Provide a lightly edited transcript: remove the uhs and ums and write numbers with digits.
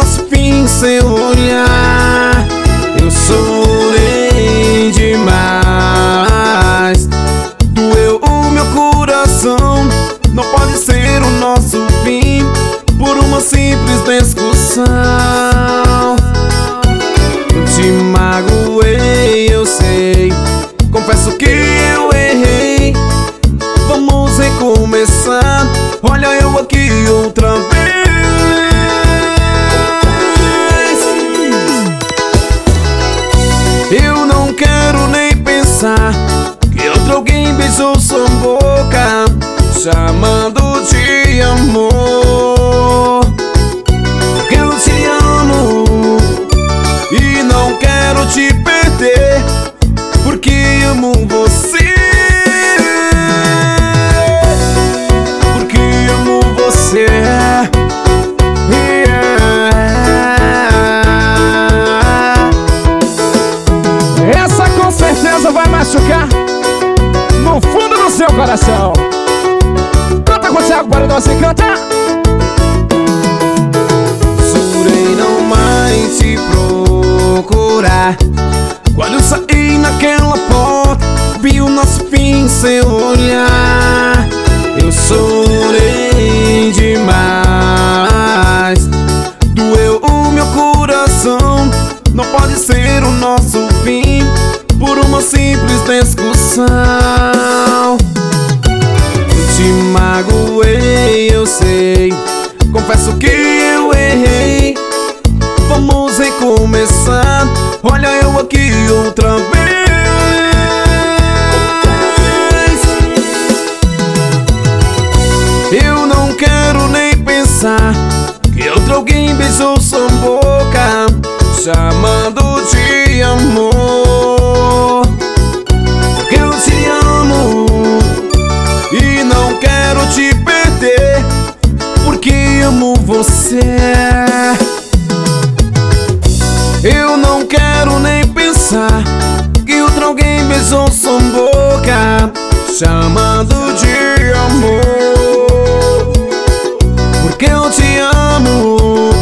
nosso fim, seu olhar. Eu chorei demais, doeu o meu coração. Não pode ser o nosso fim por uma simples discussão. Eu te magoei, eu sei, confesso que eu errei. Vamos recomeçar, olha eu aqui outra vez. Eu não quero nem pensar que outro alguém beijou sua boca, chamando de amor. Porque eu te amo e não quero te perder, porque amo você. Porque amo você. Essa com certeza vai machucar no fundo do seu coração. Canta com o Thiago Paredão, e canta. Jurei não mais te procurar. Quando eu saí naquela porta, vi o nosso fim, seu olhar. Eu chorei demais, doeu o meu coração. Não pode ser o nosso fim por uma simples discussão. Eu te magoei, eu sei, confesso que eu errei. Vamos recomeçar, olha eu aqui outra vez. Eu não quero nem pensar que outro alguém beijou sua boca, chamando de amor. Porque eu te amo e não quero te perder, porque amo você. Eu não quero nem pensar que outro alguém beijou sua boca, chamando de amor. Porque eu te amo